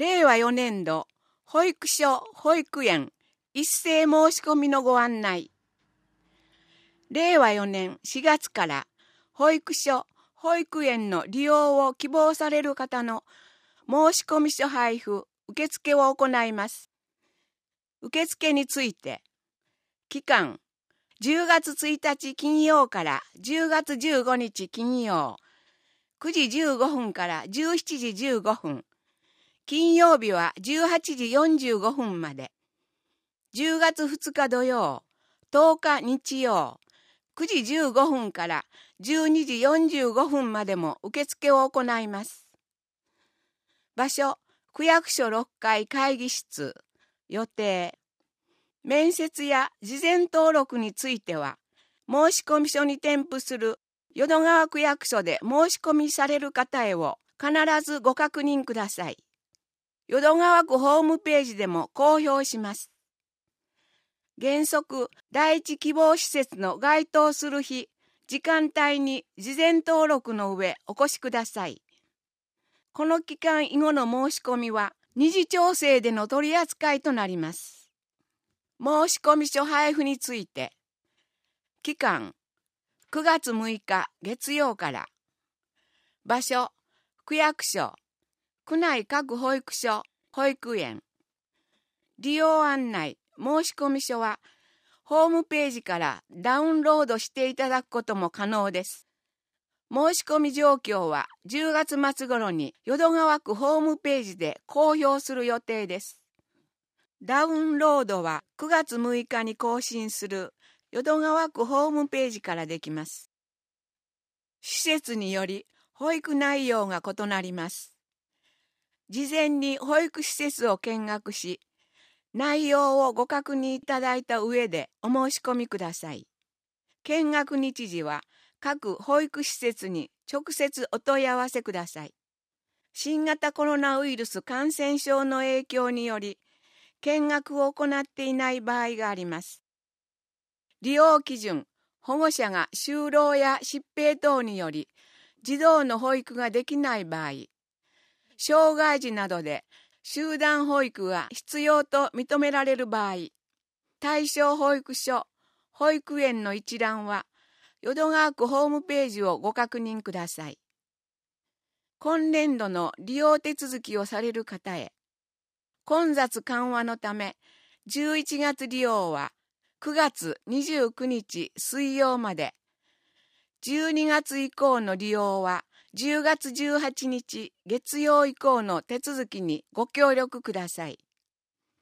令和4年度保育所・保育園一斉申し込みのご案内。令和4年4月から保育所・保育園の利用を希望される方の申し込み書配布・受付を行います。受付について、期間10月1日金曜から10月15日金曜、9時15分から17時15分、金曜日は18時45分まで、10月2日土曜、10日日曜、9時15分から12時45分までも受付を行います。場所、区役所6階会議室、予定。面接や事前登録については、申込書に添付する淀川区役所で申し込みされる方へを必ずご確認ください。淀川区ホームページでも公表します。原則、第一希望施設の該当する日、時間帯に事前登録の上お越しください。この期間以後の申し込みは二次調整での取り扱いとなります。申込書配布について、期間9月6日月曜から、場所区役所、区内各保育所、保育園。利用案内、申込書はホームページからダウンロードしていただくことも可能です。申し込み状況は10月末頃に淀川区ホームページで公表する予定です。ダウンロードは9月6日に更新する淀川区ホームページからできます。施設により保育内容が異なります。事前に保育施設を見学し、内容をご確認いただいた上でお申し込みください。見学日時は各保育施設に直接お問い合わせください。新型コロナウイルス感染症の影響により、見学を行っていない場合があります。利用基準、保護者が就労や疾病等により、児童の保育ができない場合、障害児などで集団保育が必要と認められる場合、対象保育所、保育園の一覧は、淀川区ホームページをご確認ください。今年度の利用手続きをされる方へ、混雑緩和のため、11月利用は9月29日水曜まで、12月以降の利用は10月18日月曜以降の手続きにご協力ください。